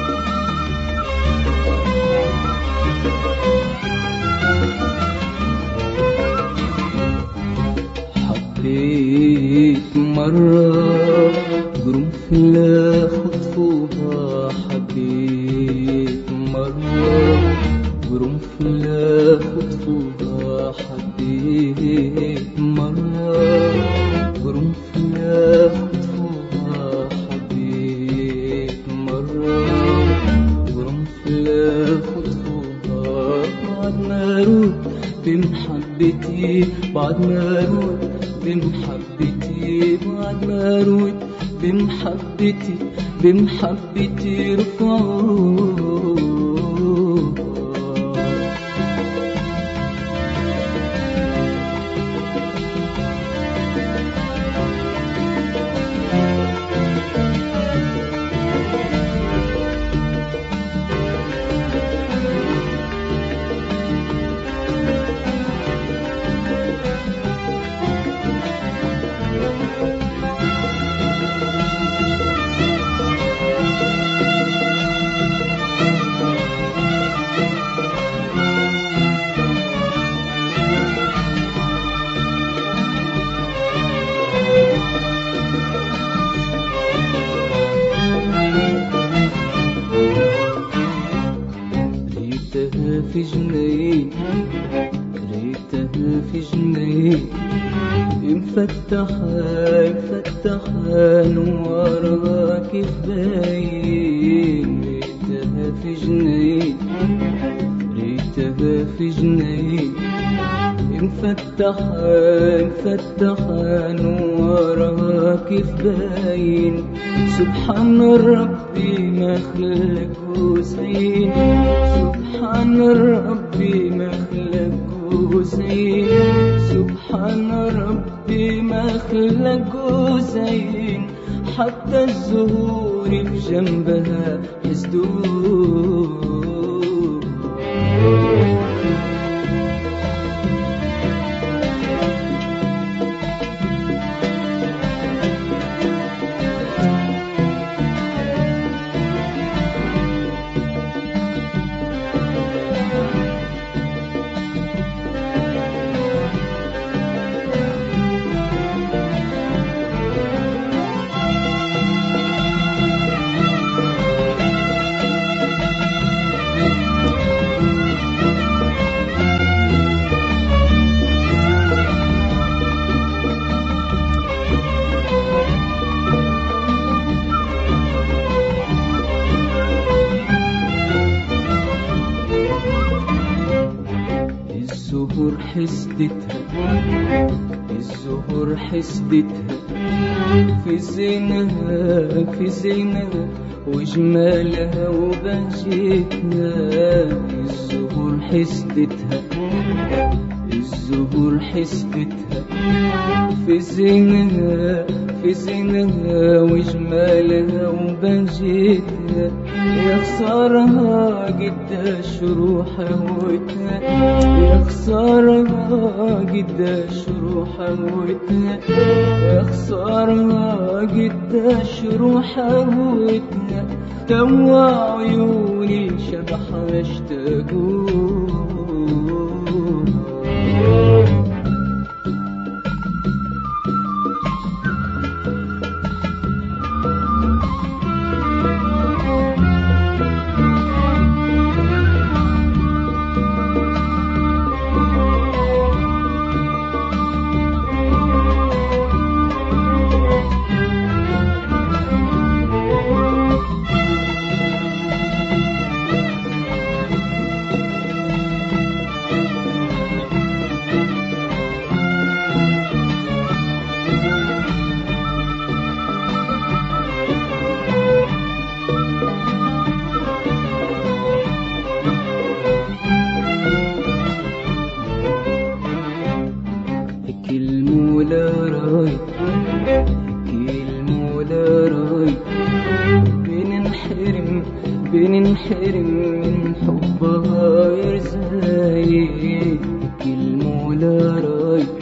حبيت مرة قرنفل خطفوها، حبيت مرة قرنفل خطفوها، حبيت مرة قرنفل خطفوها، حبيت مرة قرنفل خطفوها. بعد ما روت بمحبتي، بعد ما روت بمحبتي، بعد ما روت بمحبتي، بمحبتي رفعوها. ريتها في جنين، ريتها في جنين، مفتحة مفتحة نورها كيف باين. ريتها في جنين، ريتها في جنين، مفتحة مفتحة نورها كيف باين. سبحان ربي ما خلق حسين، سبحان ربي ما خلق حسين، سبحان ربي ما خلق حسين. حتى الزهور في جنبها حسدوه. الزهور حسدتها، الزهور حسدتها في زينها، في زينها وجمالها وبهجتها. الزهور حسدتها، الزهور حسدتها في زينها، في زينها وجمالها وبهجتها. يا خسارها قداش روح هوتها، يا خسارها قداش روح هوتها، يا خسارها قداش روح هوتها. توا عيوني شبحها اشتاقوها. بننحرم من حبها يا رزايق. المولى رايق،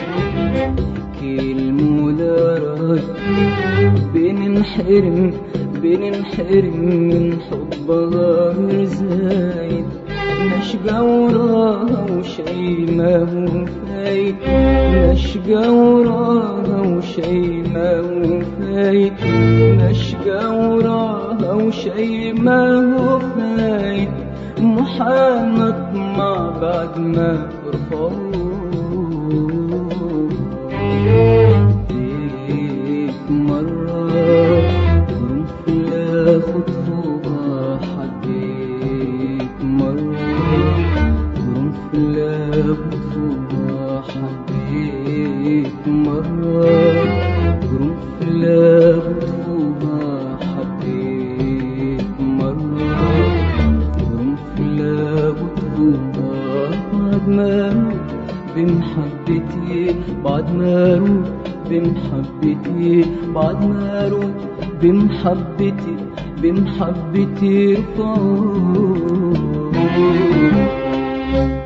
المولى رايق. بننحرم من حبها حبها زايد، نشقى وراها وشي ما هو فايد، نشقى وراها وشي ما هو فايد، نشقى وراها وشي ما هو فايد، محال نطمع بعد ما رفعوه. حبيت مرة قرنفلة خطوبة، حبيت مرة قرنفلة خطوبة، حبيت مرة قرنفلة خطوبة، حبيت مرة قرنفلة خطوبة. بعد ما أروح بمحبتي، بعد ما أروح بمحبتي، بعد ما أروح بمحبتي، بمحبتي رفعوه.